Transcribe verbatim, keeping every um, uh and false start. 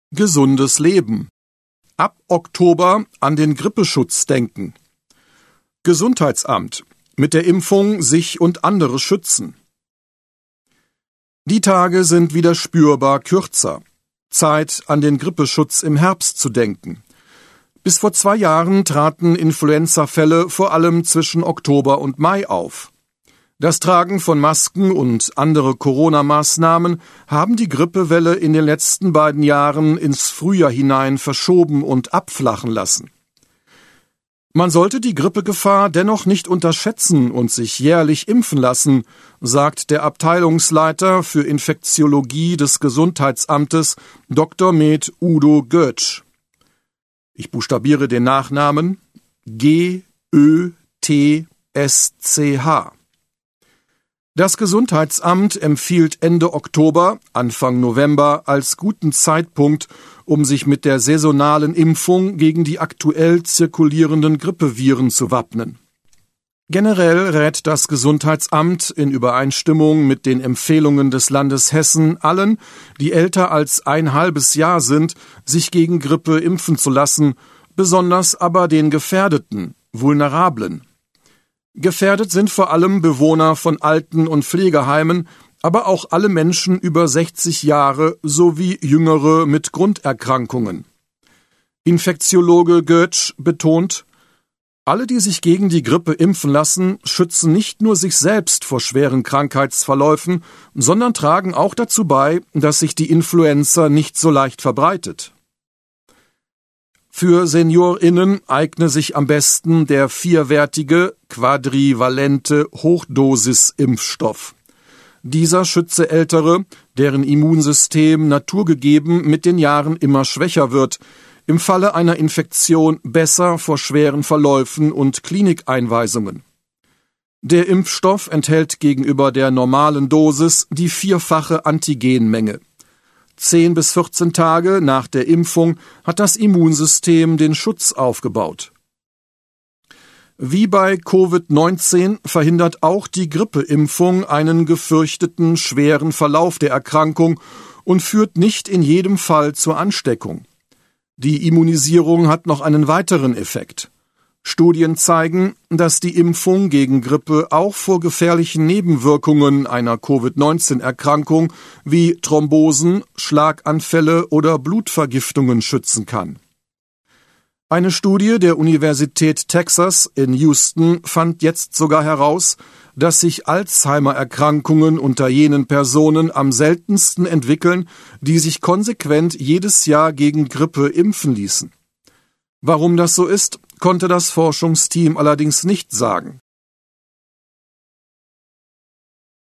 Gesundes Leben. Ab Oktober an den Grippeschutz denken. Gesundheitsamt. Mit der Impfung sich und andere schützen. Die Tage sind wieder spürbar kürzer. Zeit, an den Grippeschutz im Herbst zu denken. Bis vor zwei Jahren traten Influenza-Fälle vor allem zwischen Oktober und Mai auf. Das Tragen von Masken und andere Corona-Maßnahmen haben die Grippewelle in den letzten beiden Jahren ins Frühjahr hinein verschoben und abflachen lassen. Man sollte die Grippegefahr dennoch nicht unterschätzen und sich jährlich impfen lassen, sagt der Abteilungsleiter für Infektiologie des Gesundheitsamtes Doktor med. Udo Götsch. Ich buchstabiere den Nachnamen G Ö T S C H. Das Gesundheitsamt empfiehlt Ende Oktober, Anfang November als guten Zeitpunkt, um sich mit der saisonalen Impfung gegen die aktuell zirkulierenden Grippeviren zu wappnen. Generell rät das Gesundheitsamt in Übereinstimmung mit den Empfehlungen des Landes Hessen allen, die älter als ein halbes Jahr sind, sich gegen Grippe impfen zu lassen, besonders aber den Gefährdeten, Vulnerablen. Gefährdet sind vor allem Bewohner von Alten- und Pflegeheimen, aber auch alle Menschen über sechzig Jahre sowie Jüngere mit Grunderkrankungen. Infektiologe Götsch betont, alle, die sich gegen die Grippe impfen lassen, schützen nicht nur sich selbst vor schweren Krankheitsverläufen, sondern tragen auch dazu bei, dass sich die Influenza nicht so leicht verbreitet. Für SeniorInnen eigne sich am besten der vierwertige, quadrivalente Hochdosis-Impfstoff. Dieser schütze Ältere, deren Immunsystem naturgegeben mit den Jahren immer schwächer wird, im Falle einer Infektion besser vor schweren Verläufen und Klinikeinweisungen. Der Impfstoff enthält gegenüber der normalen Dosis die vierfache Antigenmenge. Zehn bis vierzehn Tage nach der Impfung hat das Immunsystem den Schutz aufgebaut. Wie bei Covid neunzehn verhindert auch die Grippeimpfung einen gefürchteten schweren Verlauf der Erkrankung und führt nicht in jedem Fall zur Ansteckung. Die Immunisierung hat noch einen weiteren Effekt. Studien zeigen, dass die Impfung gegen Grippe auch vor gefährlichen Nebenwirkungen einer Covid neunzehn Erkrankung wie Thrombosen, Schlaganfälle oder Blutvergiftungen schützen kann. Eine Studie der Universität Texas in Houston fand jetzt sogar heraus, dass sich Alzheimer-Erkrankungen unter jenen Personen am seltensten entwickeln, die sich konsequent jedes Jahr gegen Grippe impfen ließen. Warum das so ist, konnte das Forschungsteam allerdings nicht sagen.